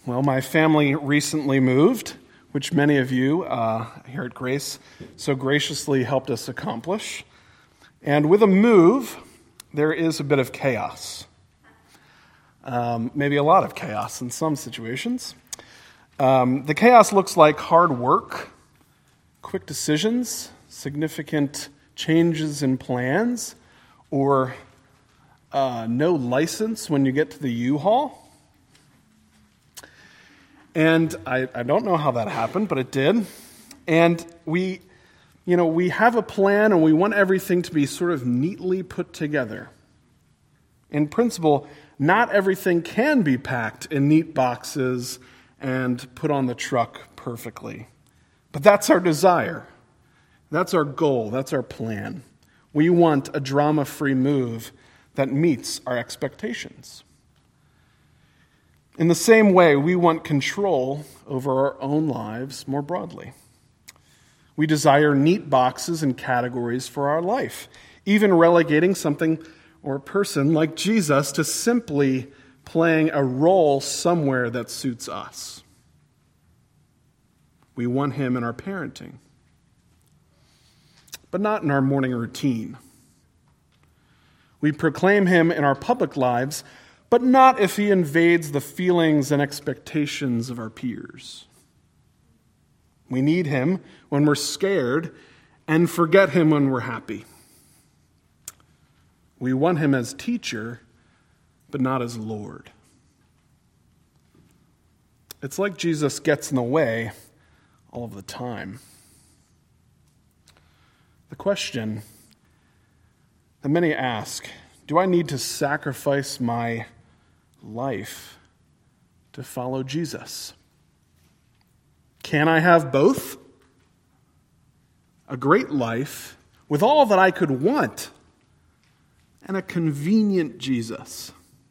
Well, my family recently moved, which many of you here at Grace so graciously helped us accomplish. And with a move, there is a bit of chaos. Maybe a lot of chaos in some situations. The chaos looks like hard work, quick decisions, significant changes in plans, or no license when you get to the U-Haul. And I don't know how that happened, but it did. And we have a plan and we want everything to be sort of neatly put together. In principle, not everything can be packed in neat boxes and put on the truck perfectly. But that's our desire. That's our goal. That's our plan. We want a drama-free move that meets our expectations. In the same way, we want control over our own lives more broadly. We desire neat boxes and categories for our life, even relegating something or a person like Jesus to simply playing a role somewhere that suits us. We want him in our parenting, but not in our morning routine. We proclaim him in our public lives, but not if he invades the feelings and expectations of our peers. We need him when we're scared and forget him when we're happy. We want him as teacher, but not as Lord. It's like Jesus gets in the way all of the time. The question that many ask, do I need to sacrifice my life to follow Jesus? Can I have both? A great life with all that I could want and a convenient Jesus.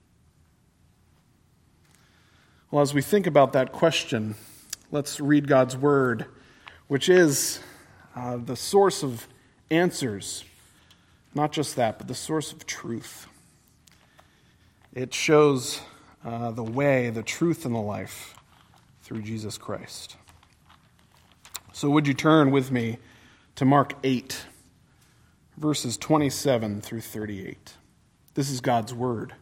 Well, as we think about that question, let's read God's word, which is the source of answers. Not just that, but the source of truth. It shows the way, the truth, and the life through Jesus Christ. So would you turn with me to Mark 8, verses 27 through 38. This is God's word.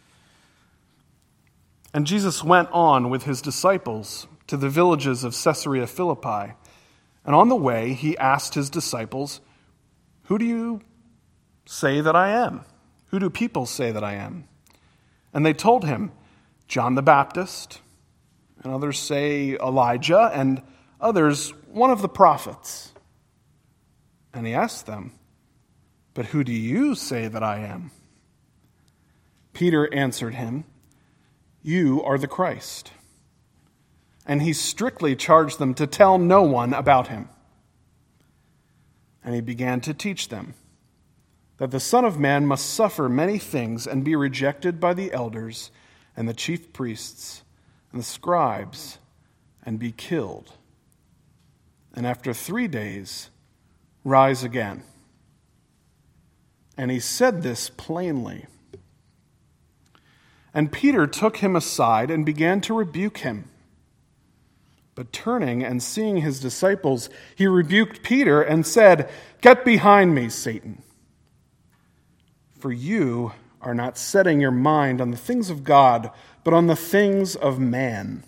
And Jesus went on with his disciples to the villages of Caesarea Philippi. And on the way, he asked his disciples, "Who do you say that I am? Who do people say that I am?" And they told him, "John the Baptist, and others say Elijah, and others one of the prophets." And he asked them, "But who do you say that I am?" Peter answered him, "You are the Christ." And he strictly charged them to tell no one about him. And he began to teach them that the Son of Man must suffer many things and be rejected by the elders and the chief priests and the scribes and be killed, and after 3 days rise again. And he said this plainly. And Peter took him aside and began to rebuke him. But turning and seeing his disciples, he rebuked Peter and said, "Get behind me, Satan. For you are not setting your mind on the things of God, but on the things of man."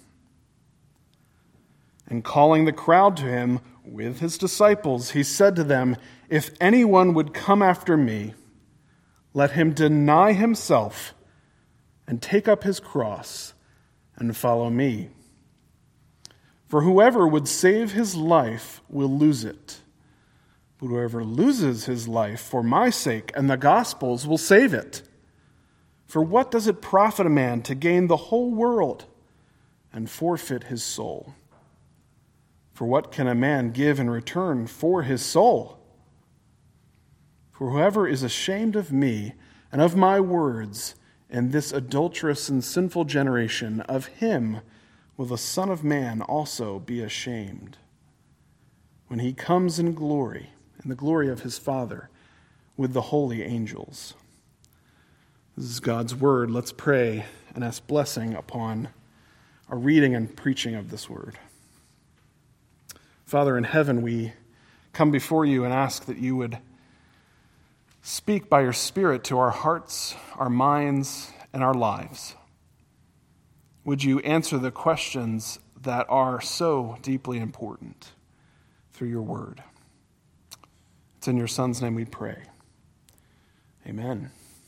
And calling the crowd to him with his disciples, he said to them, "If anyone would come after me, let him deny himself and take up his cross and follow me. For whoever would save his life will lose it. But whoever loses his life for my sake and the gospel's will save it. For what does it profit a man to gain the whole world and forfeit his soul? For what can a man give in return for his soul? For whoever is ashamed of me and of my words in this adulterous and sinful generation, of him will the Son of Man also be ashamed, when he comes in glory, in the glory of his Father, with the holy angels." This is God's word. Let's pray and ask blessing upon a reading and preaching of this word. Father in heaven, we come before you and ask that you would speak by your Spirit to our hearts, our minds, and our lives. Would you answer the questions that are so deeply important through your word? It's in your Son's name we pray. Amen.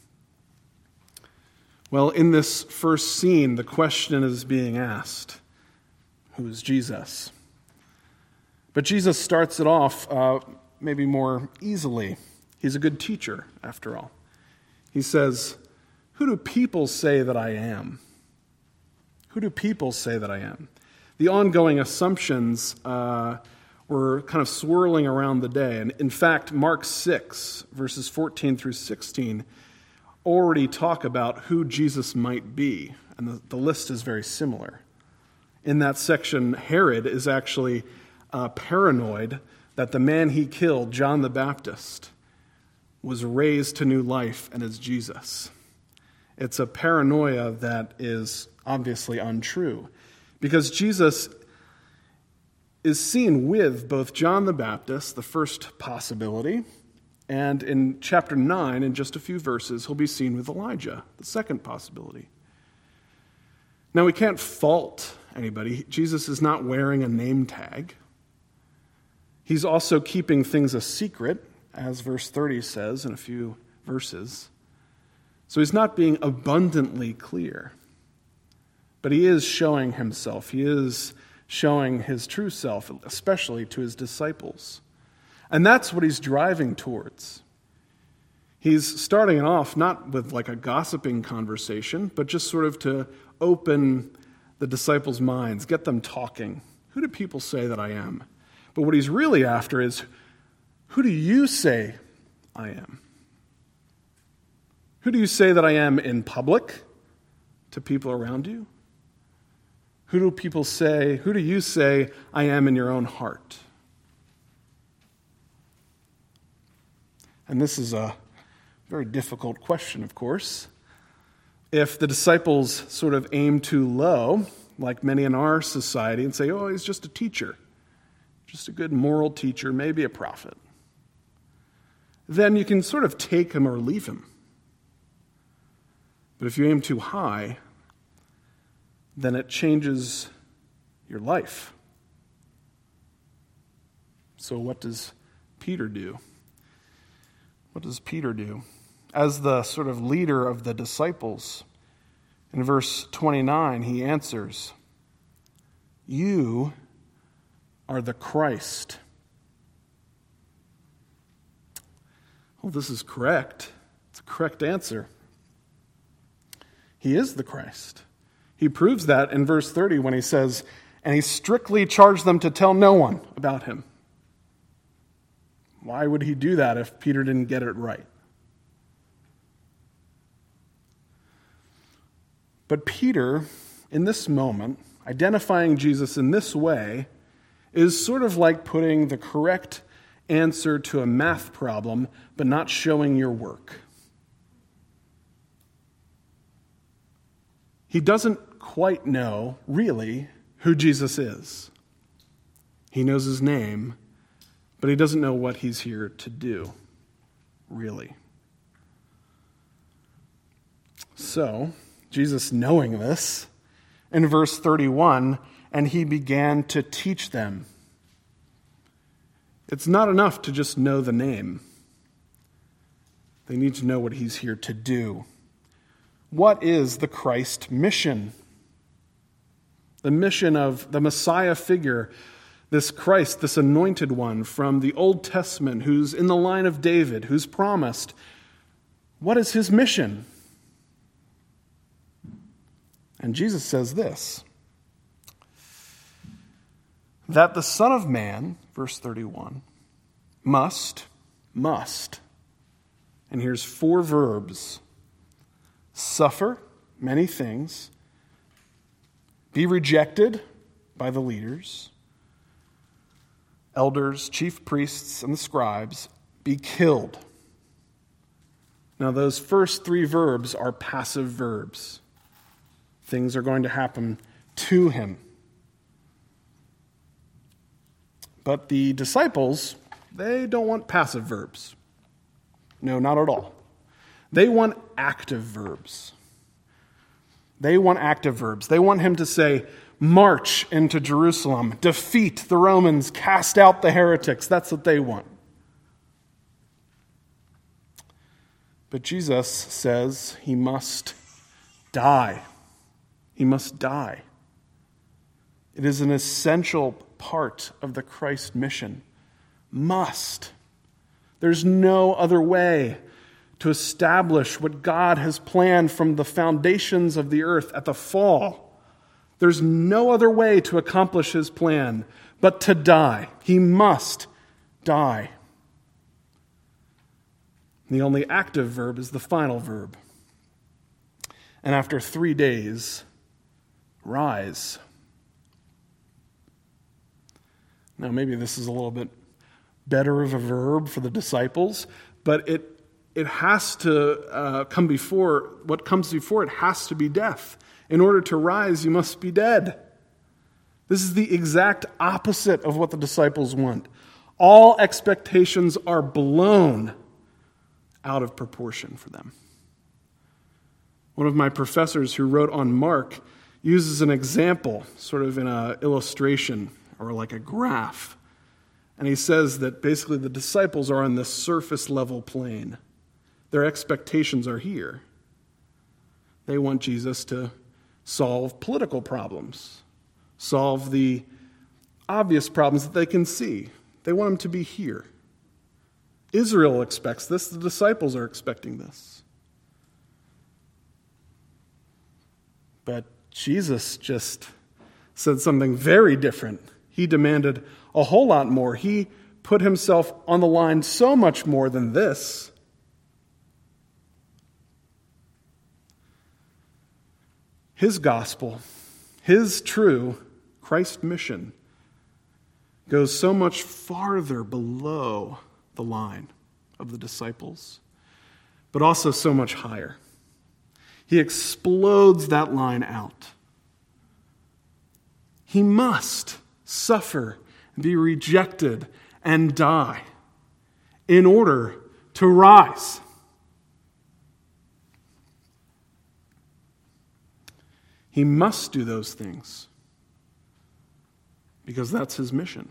Well, in this first scene, the question is being asked, who is Jesus? But Jesus starts it off maybe more easily. He's a good teacher, after all. He says, "Who do people say that I am?" Who do people say that I am? The ongoing assumptions were kind of swirling around the day. And in fact, Mark 6, verses 14 through 16, already talk about who Jesus might be. And the list is very similar. In that section, Herod is actually paranoid that the man he killed, John the Baptist, was raised to new life and is Jesus. It's a paranoia that is obviously untrue, because Jesus is seen with both John the Baptist, the first possibility, and in chapter 9, in just a few verses, he'll be seen with Elijah, the second possibility. Now, we can't fault anybody. Jesus is not wearing a name tag. He's also keeping things a secret, as verse 30 says in a few verses. So he's not being abundantly clear. But he is showing himself. He is showing his true self, especially to his disciples. And that's what he's driving towards. He's starting off not with like a gossiping conversation, but just sort of to open the disciples' minds, get them talking. Who do people say that I am? But what he's really after is, who do you say I am? Who do you say that I am in public to people around you? Who do you say I am in your own heart? And this is a very difficult question, of course. If the disciples sort of aim too low, like many in our society, and say, oh, he's just a teacher, just a good moral teacher, maybe a prophet, then you can sort of take him or leave him. But if you aim too high, then it changes your life. So what does Peter do? What does Peter do? As the sort of leader of the disciples, in verse 29, he answers, "You are the Christ." Well, this is correct. It's a correct answer. He is the Christ. He proves that in verse 30 when he says, "And he strictly charged them to tell no one about him." Why would he do that if Peter didn't get it right? But Peter, in this moment, identifying Jesus in this way, is sort of like putting the correct answer to a math problem, but not showing your work. He doesn't quite know, really, who Jesus is. He knows his name, but he doesn't know what he's here to do, really. So, Jesus, knowing this, in verse 31, and he began to teach them. It's not enough to just know the name. They need to know what he's here to do. What is the Christ mission? The mission of the Messiah figure, this Christ, this anointed one from the Old Testament, who's in the line of David, who's promised. What is his mission? And Jesus says this, that the Son of Man, verse 31, must, and here's 4 verbs, suffer many things, be rejected by the leaders, elders, chief priests, and the scribes, be killed. Now, those first 3 verbs are passive verbs. Things are going to happen to him. But the disciples, they don't want passive verbs. No, not at all. They want active verbs. They want active verbs. They want him to say, march into Jerusalem, defeat the Romans, cast out the heretics. That's what they want. But Jesus says he must die. He must die. It is an essential part of the Christ mission. Must. There's no other way to establish what God has planned from the foundations of the earth at the fall. There's no other way to accomplish his plan but to die. He must die. The only active verb is the final verb. And after 3 days, rise. Now, maybe this is a little bit better of a verb for the disciples, but it has to come before, what comes before it has to be death. In order to rise, you must be dead. This is the exact opposite of what the disciples want. All expectations are blown out of proportion for them. One of my professors who wrote on Mark uses an example, sort of in an illustration or like a graph. And he says that basically the disciples are on this surface level plane. Their expectations are here. They want Jesus to solve political problems, solve the obvious problems that they can see. They want him to be here. Israel expects this. The disciples are expecting this. But Jesus just said something very different. He demanded a whole lot more. He put himself on the line so much more than this. His gospel, his true Christ mission, goes so much farther below the line of the disciples, but also so much higher. He explodes that line out. He must suffer, be rejected, and die in order to rise. He must do those things because that's his mission.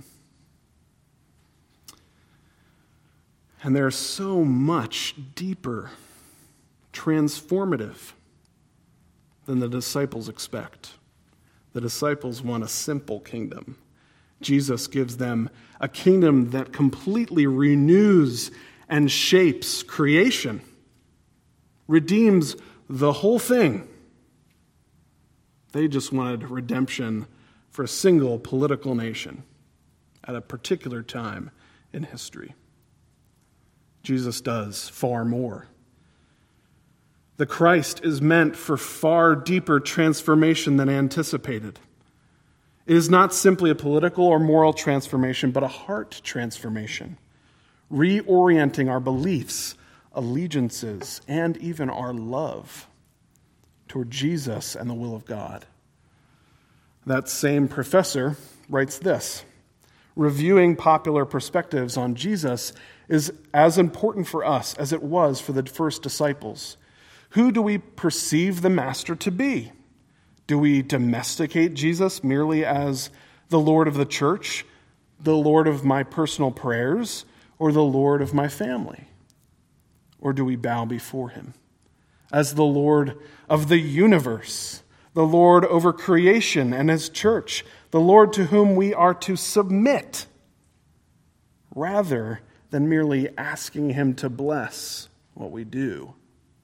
And they're so much deeper, transformative than the disciples expect. The disciples want a simple kingdom. Jesus gives them a kingdom that completely renews and shapes creation, redeems the whole thing. They just wanted redemption for a single political nation at a particular time in history. Jesus does far more. The Christ is meant for far deeper transformation than anticipated. It is not simply a political or moral transformation, but a heart transformation, reorienting our beliefs, allegiances, and even our love toward Jesus and the will of God. That same professor writes this: reviewing popular perspectives on Jesus is as important for us as it was for the first disciples. Who do we perceive the Master to be? Do we domesticate Jesus merely as the Lord of the church, the Lord of my personal prayers, or the Lord of my family? Or do we bow before him as the Lord of the universe, the Lord over creation and his church, the Lord to whom we are to submit, rather than merely asking him to bless what we do?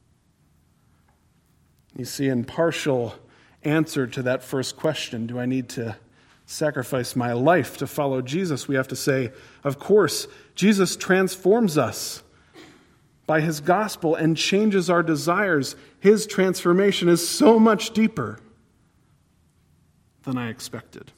You see, in partial answer to that first question, do I need to sacrifice my life to follow Jesus? We have to say, of course, Jesus transforms us by his gospel and changes our desires. His transformation is so much deeper than I expected.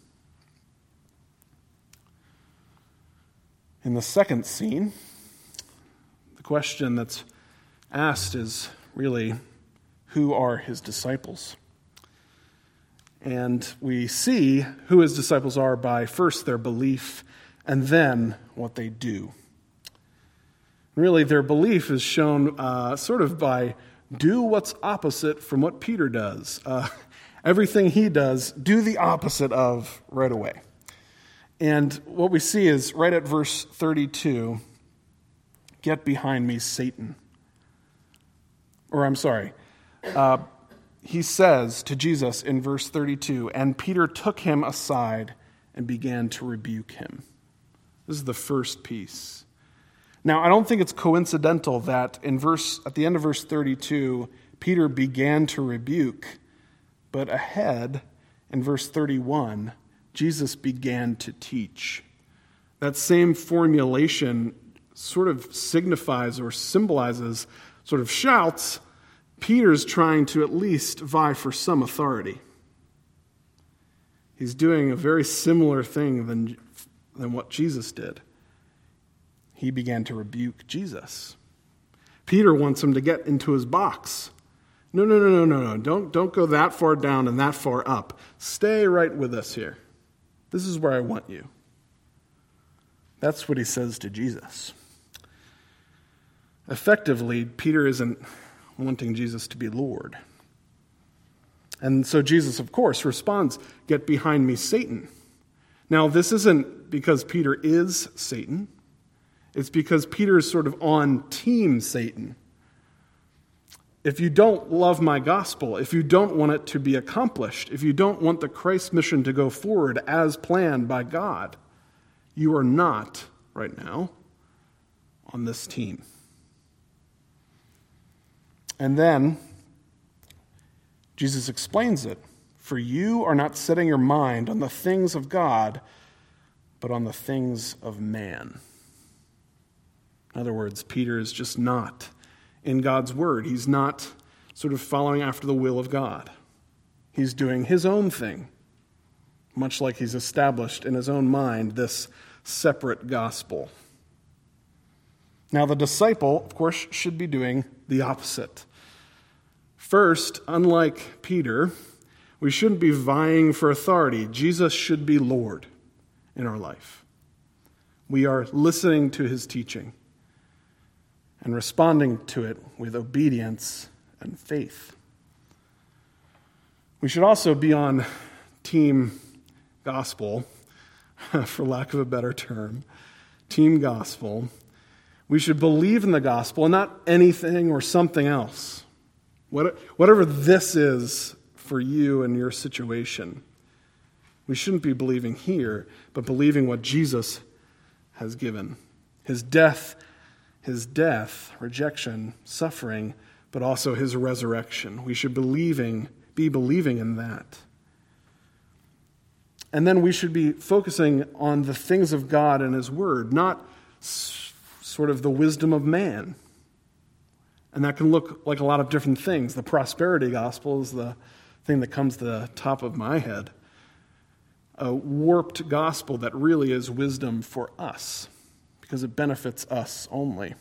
In the second scene, the question that's asked is really, who are his disciples? And we see who his disciples are by first their belief and then what they do. Really, their belief is shown sort of by do what's opposite from what Peter does. Everything he does, do the opposite of right away. And what we see is right at verse 32, get behind me, Satan. Or I'm sorry, he says to Jesus in verse 32, and Peter took him aside and began to rebuke him. This is the first piece. Now, I don't think it's coincidental that at the end of verse 32, Peter began to rebuke, but ahead in verse 31, Jesus began to teach. That same formulation sort of signifies or symbolizes, sort of shouts, Peter's trying to at least vie for some authority. He's doing a very similar thing than what Jesus did. He began to rebuke Jesus. Peter wants him to get into his box. No. Don't go that far down and that far up. Stay right with us here. This is where I want you. That's what he says to Jesus. Effectively, Peter isn't wanting Jesus to be Lord. And so Jesus, of course, responds, get behind me, Satan. Now, this isn't because Peter is Satan. It's because Peter is sort of on team Satan. If you don't love my gospel, if you don't want it to be accomplished, if you don't want the Christ mission to go forward as planned by God, you are not, right now, on this team. And then, Jesus explains it. For you are not setting your mind on the things of God, but on the things of man. In other words, Peter is just not in God's word. He's not sort of following after the will of God. He's doing his own thing, much like he's established in his own mind this separate gospel. Now, the disciple, of course, should be doing the opposite. First, unlike Peter, we shouldn't be vying for authority. Jesus should be Lord in our life. We are listening to his teaching and responding to it with obedience and faith. We should also be on team gospel, for lack of a better term, team gospel. We should believe in the gospel and not anything or something else. Whatever this is for you and your situation, we shouldn't be believing here, but believing what Jesus has given. His death, rejection, suffering, but also his resurrection. We should be believing in that. And then we should be focusing on the things of God and his word, not sort of the wisdom of man. And that can look like a lot of different things. The prosperity gospel is the thing that comes to the top of my head. A warped gospel that really is wisdom for us, because it benefits us only.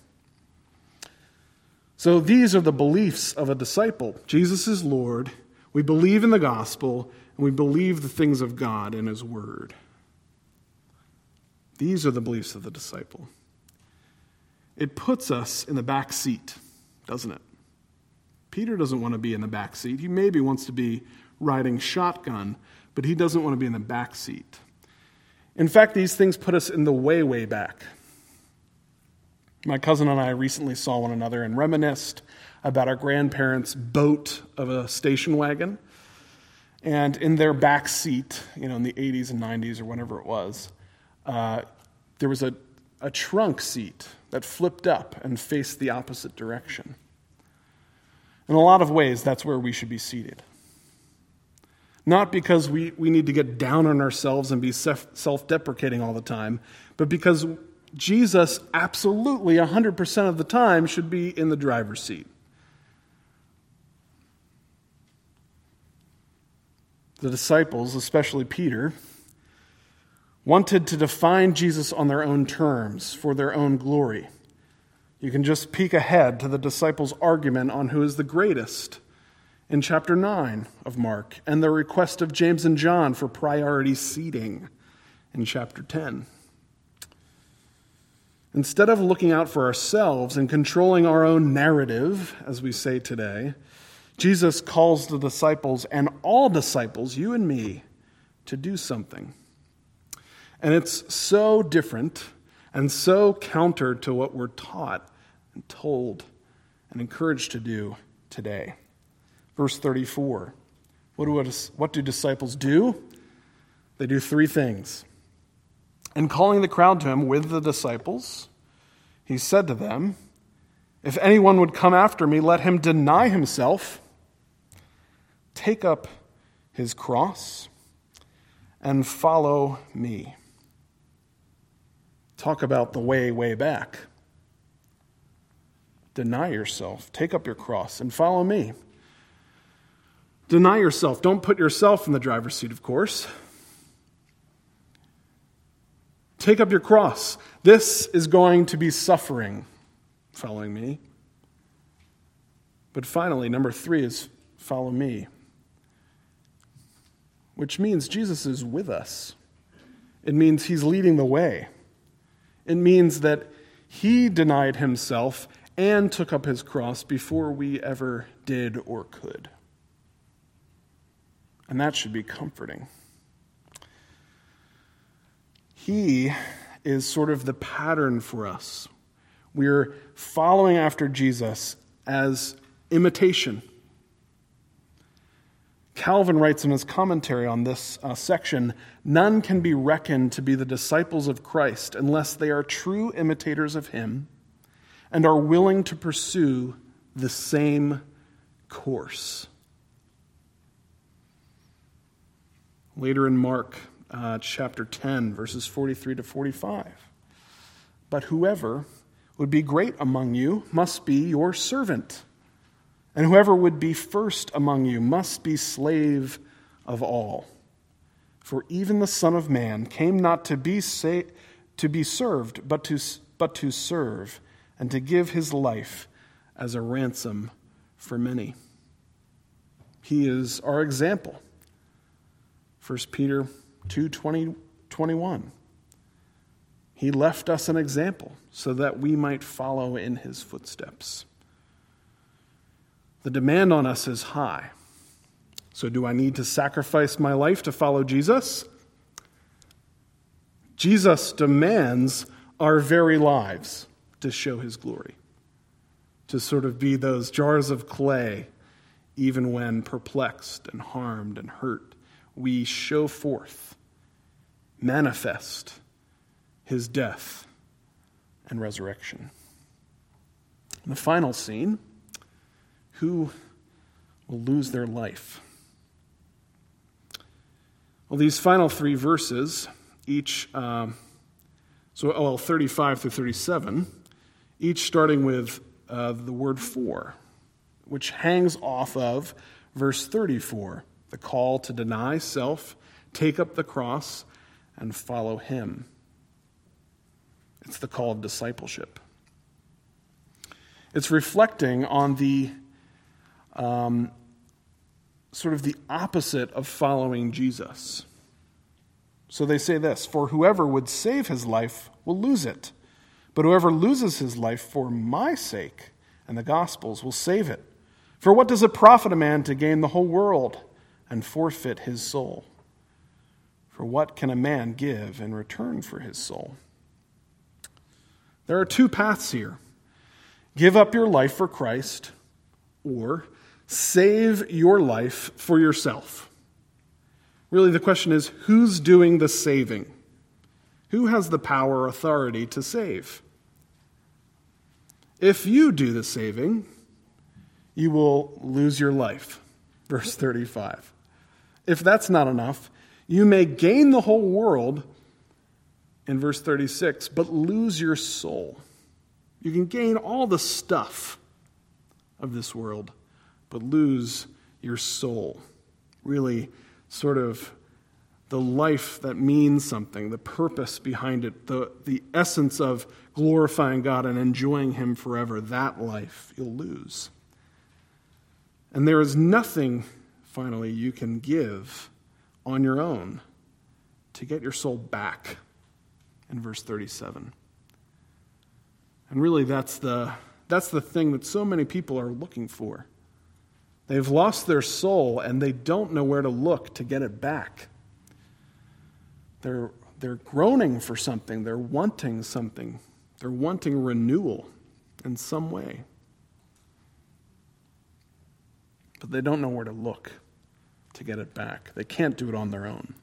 So these are the beliefs of a disciple. Jesus is Lord. We believe in the gospel, and we believe the things of God in his word. These are the beliefs of the disciple. It puts us in the back seat, doesn't it? Peter doesn't want to be in the back seat. He maybe wants to be riding shotgun, but he doesn't want to be in the back seat. In fact, these things put us in the way back. My cousin and I recently saw one another and reminisced about our grandparents' boat of a station wagon. And in their back seat, in the 80s and 90s or whenever it was, there was a trunk seat that flipped up and faced the opposite direction. In a lot of ways, that's where we should be seated. Not because we need to get down on ourselves and be self-deprecating all the time, but because Jesus absolutely 100% of the time should be in the driver's seat. The disciples, especially Peter, wanted to define Jesus on their own terms for their own glory. You can just peek ahead to the disciples' argument on who is the greatest in chapter 9 of Mark, and the request of James and John for priority seating in chapter 10. Instead of looking out for ourselves and controlling our own narrative, as we say today, Jesus calls the disciples, and all disciples, you and me, to do something. And it's so different and so counter to what we're taught and told and encouraged to do today. Verse 34, what do disciples do? They do three things. And calling the crowd to him with the disciples, he said to them, "If anyone would come after me, let him deny himself, take up his cross, and follow me." Talk about the way back. Deny yourself, take up your cross, and follow me. Deny yourself. Don't put yourself in the driver's seat, of course. Take up your cross. This is going to be suffering, following me. But finally, number 3 is follow me, which means Jesus is with us. It means he's leading the way. It means that he denied himself and took up his cross before we ever did or could. And that should be comforting. He is sort of the pattern for us. We're following after Jesus as imitation. Calvin writes in his commentary on this section, "None can be reckoned to be the disciples of Christ unless they are true imitators of him and are willing to pursue the same course." Later in Mark chapter 10, verses 43 to 45. "But whoever would be great among you must be your servant, and whoever would be first among you must be slave of all. For even the Son of Man came not to be served, but to serve, and to give his life as a ransom for many." He is our example. 1 Peter 2:21. He left us an example so that we might follow in his footsteps. The demand on us is high. So do I need to sacrifice my life to follow Jesus? Jesus demands our very lives to show his glory, to sort of be those jars of clay, even when perplexed and harmed and hurt. We show forth, manifest his death and resurrection. The final scene, who will lose their life? Well, these final 3 verses, each, 35 through 37, each starting with the word "for," which hangs off of verse 34, the call to deny self, take up the cross, and follow him. It's the call of discipleship. It's reflecting on the sort of the opposite of following Jesus. So they say this: "For whoever would save his life will lose it, but whoever loses his life for my sake and the gospel's will save it. For what does it profit a man to gain the whole world and forfeit his soul? For what can a man give in return for his soul?" There are 2 paths here. Give up your life for Christ, or save your life for yourself. Really, the question is, who's doing the saving? Who has the power or authority to save? If you do the saving, you will lose your life. Verse 35. If that's not enough, you may gain the whole world, in verse 36, but lose your soul. You can gain all the stuff of this world, but lose your soul. Really, sort of the life that means something, the purpose behind it, the essence of glorifying God and enjoying him forever, that life you'll lose. And there is nothing, finally, you can give on your own to get your soul back, in verse 37. And really, that's the thing that so many people are looking for. They've lost their soul, and they don't know where to look to get it back. They're groaning for something. They're wanting something. They're wanting renewal in some way. But they don't know where to look to get it back. They can't do it on their own.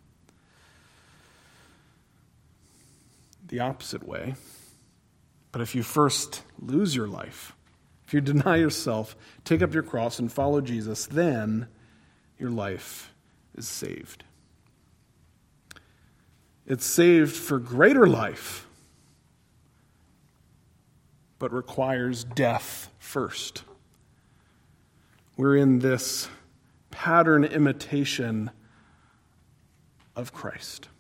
The opposite way. But if you first lose your life, if you deny yourself, take up your cross and follow Jesus, then your life is saved. It's saved for greater life, but requires death first. We're in this pattern imitation of Christ.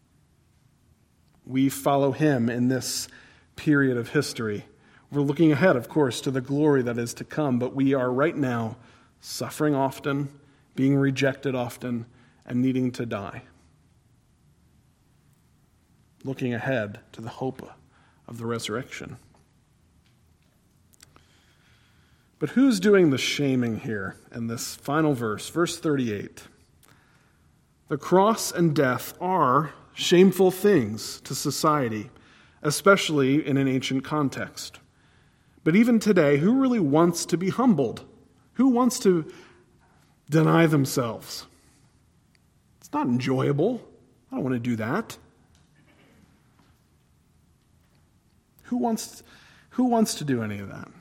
We follow him in this period of history. We're looking ahead, of course, to the glory that is to come, but we are right now suffering often, being rejected often, and needing to die. Looking ahead to the hope of the resurrection. But who's doing the shaming here in this final verse, verse 38? The cross and death are shameful things to society, especially in an ancient context. But even today, who really wants to be humbled? Who wants to deny themselves? It's not enjoyable. I don't want to do that. Who wants to do any of that?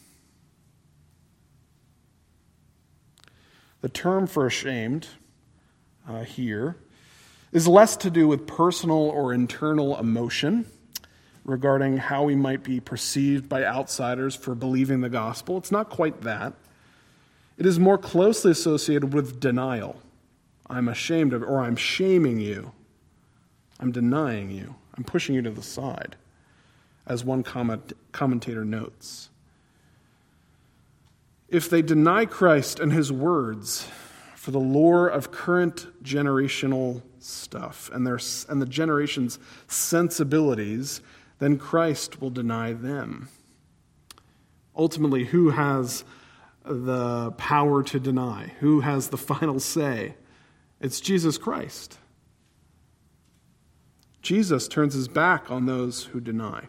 The term for ashamed here is less to do with personal or internal emotion regarding how we might be perceived by outsiders for believing the gospel. It's not quite that. It is more closely associated with denial. I'm ashamed of it, or I'm shaming you. I'm denying you. I'm pushing you to the side, as one commentator notes. If they deny Christ and his words for the lure of current generational stuff and the generation's sensibilities, then Christ will deny them. Ultimately, who has the power to deny? Who has the final say? It's Jesus Christ. Jesus turns his back on those who deny,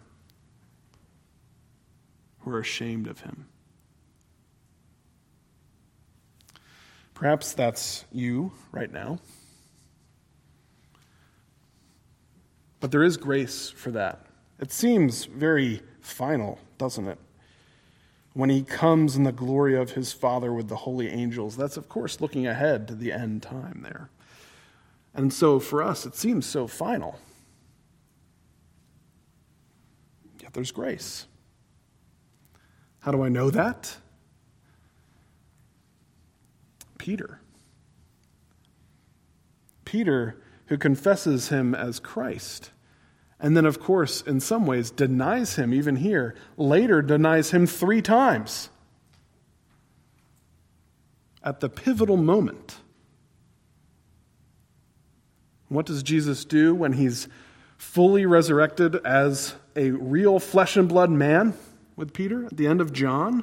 who are ashamed of him. Perhaps that's you right now. But there is grace for that. It seems very final, doesn't it? When he comes in the glory of his Father with the holy angels, that's of course looking ahead to the end time there. And so for us, it seems so final. Yet there's grace. How do I know that? Peter, who confesses him as Christ, and then, of course, in some ways denies him even here, later denies him 3 times at the pivotal moment. What does Jesus do when he's fully resurrected as a real flesh and blood man with Peter at the end of John?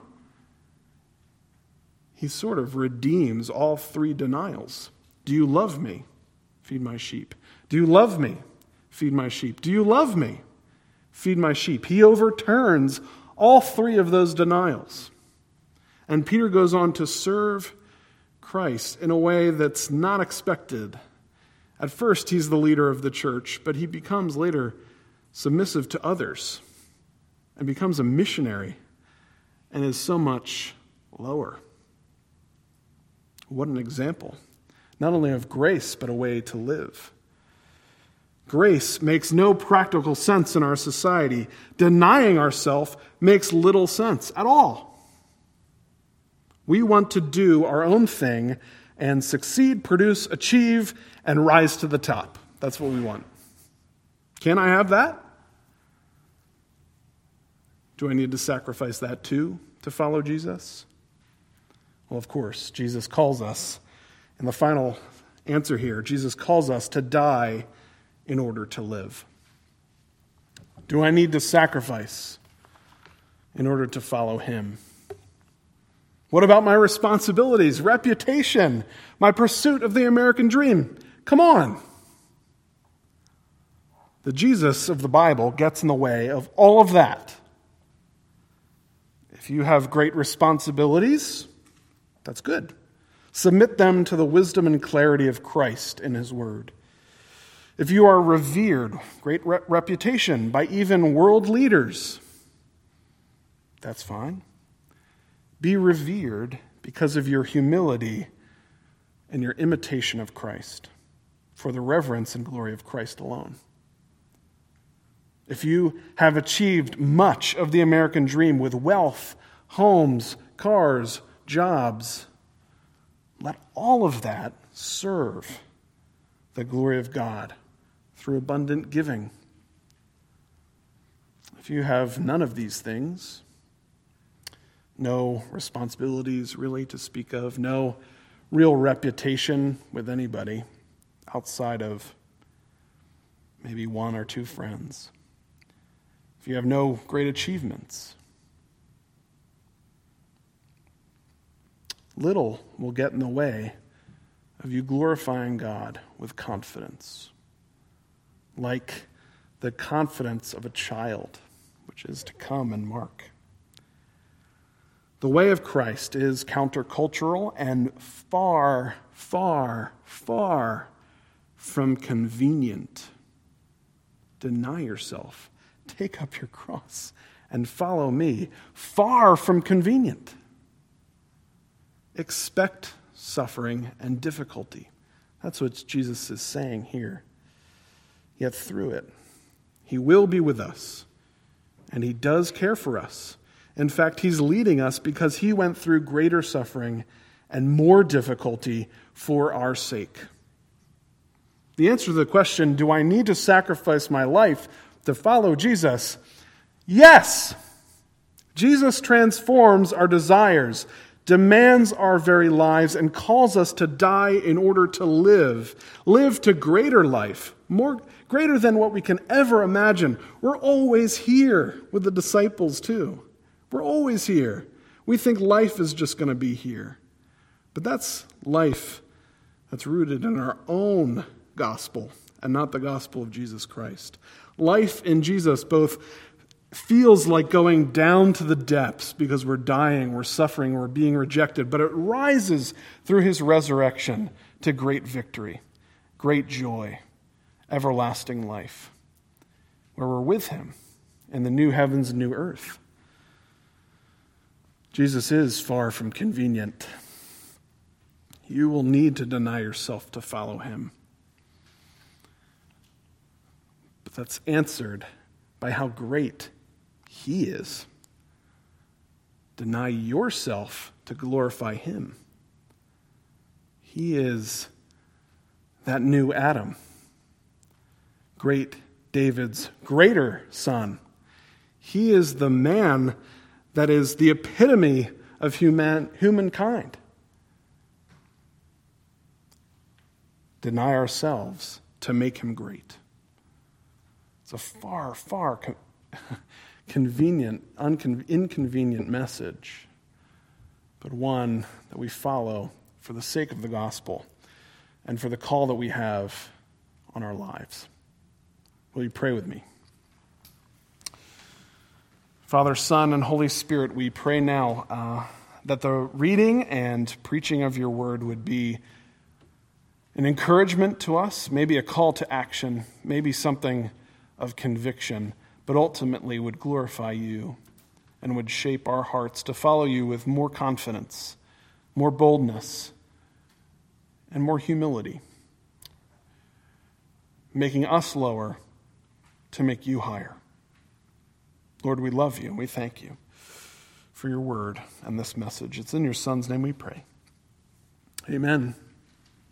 He sort of redeems all 3 denials. Do you love me? Feed my sheep. Do you love me? Feed my sheep. Do you love me? Feed my sheep. He overturns all 3 of those denials. And Peter goes on to serve Christ in a way that's not expected. At first, he's the leader of the church, but he becomes later submissive to others and becomes a missionary and is so much lower. What an example, not only of grace, but a way to live. Grace makes no practical sense in our society. Denying ourselves makes little sense at all. We want to do our own thing and succeed, produce, achieve, and rise to the top. That's what we want. Can I have that? Do I need to sacrifice that too to follow Jesus? Well, of course, Jesus calls us, in the final answer here, Jesus calls us to die in order to live. Do I need to sacrifice in order to follow him? What about my responsibilities, reputation, my pursuit of the American dream? Come on. The Jesus of the Bible gets in the way of all of that. If you have great responsibilities, that's good. Submit them to the wisdom and clarity of Christ in his word. If you are revered, great reputation by even world leaders, that's fine. Be revered because of your humility and your imitation of Christ, for the reverence and glory of Christ alone. If you have achieved much of the American dream with wealth, homes, cars, jobs, let all of that serve the glory of God through abundant giving. If you have none of these things, no responsibilities really to speak of, no real reputation with anybody outside of maybe one or two friends, if you have no great achievements, little will get in the way of you glorifying God with confidence, like the confidence of a child, which is to come and mark. The way of Christ is countercultural and far, far, far from convenient. Deny yourself. Take up your cross and follow me. Far from convenient. Expect suffering and difficulty. That's what Jesus is saying here. Yet through it, he will be with us, and he does care for us. In fact, he's leading us because he went through greater suffering and more difficulty for our sake. The answer to the question, do I need to sacrifice my life to follow Jesus? Yes! Jesus transforms our desires, demands our very lives, and calls us to die in order to live. Live to greater life, greater than what we can ever imagine. We're always here with the disciples too. We're always here. We think life is just going to be here. But that's life that's rooted in our own gospel and not the gospel of Jesus Christ. Life in Jesus both feels like going down to the depths because we're dying, we're suffering, we're being rejected, but it rises through his resurrection to great victory, great joy, everlasting life, where we're with him in the new heavens and new earth. Jesus is far from convenient. You will need to deny yourself to follow him. But that's answered by how great he is. Deny yourself to glorify him. He is that new Adam, great David's greater son. He is the man that is the epitome of humankind. Deny ourselves to make him great. It's a far, far inconvenient message, but one that we follow for the sake of the gospel and for the call that we have on our lives. Will you pray with me? Father, Son, and Holy Spirit, we pray now that the reading and preaching of your word would be an encouragement to us, maybe a call to action, maybe something of conviction, but ultimately would glorify you and would shape our hearts to follow you with more confidence, more boldness, and more humility, making us lower to make you higher. Lord, we love you and we thank you for your word and this message. It's in your Son's name we pray. Amen.